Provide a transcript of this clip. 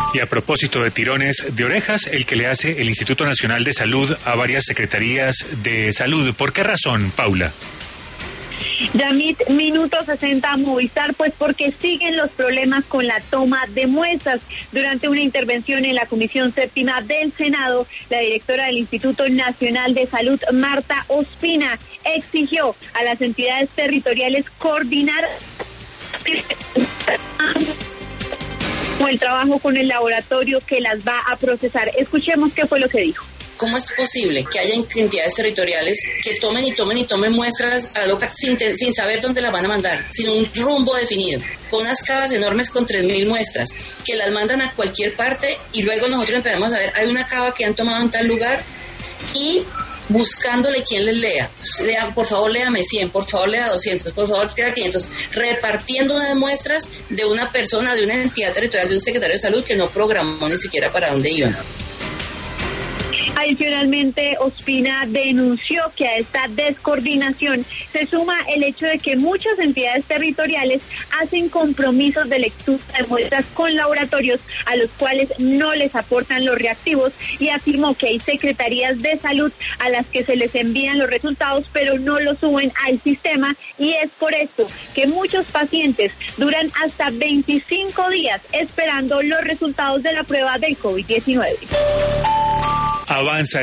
Y a propósito de tirones de orejas, el que le hace el Instituto Nacional de Salud a varias secretarías de salud. ¿Por qué razón, Paula? Yamit, minuto 60 Movistar, pues porque siguen los problemas con la toma de muestras. Durante una intervención en la Comisión Séptima del Senado, la directora del Instituto Nacional de Salud, Marta Ospina, exigió a las entidades territoriales coordinar el trabajo con el laboratorio que las va a procesar. Escuchemos qué fue lo que dijo. ¿Cómo es posible que haya entidades territoriales que tomen muestras a la loca sin saber dónde las van a mandar, sin un rumbo definido, con unas cavas enormes con 3.000 muestras, que las mandan a cualquier parte y luego nosotros empezamos a ver, hay una cava que han tomado en tal lugar y buscándole quien les lea, por favor léame 100, por favor lea 200, por favor lea 500, repartiendo unas muestras de una persona, de una entidad territorial, de un secretario de salud que no programó ni siquiera para dónde iban. Adicionalmente, Ospina denunció que a esta descoordinación se suma el hecho de que muchas entidades territoriales hacen compromisos de lectura de muestras con laboratorios a los cuales no les aportan los reactivos, y afirmó que hay secretarías de salud a las que se les envían los resultados pero no los suben al sistema, y es por esto que muchos pacientes duran hasta 25 días esperando los resultados de la prueba del COVID-19. Avanza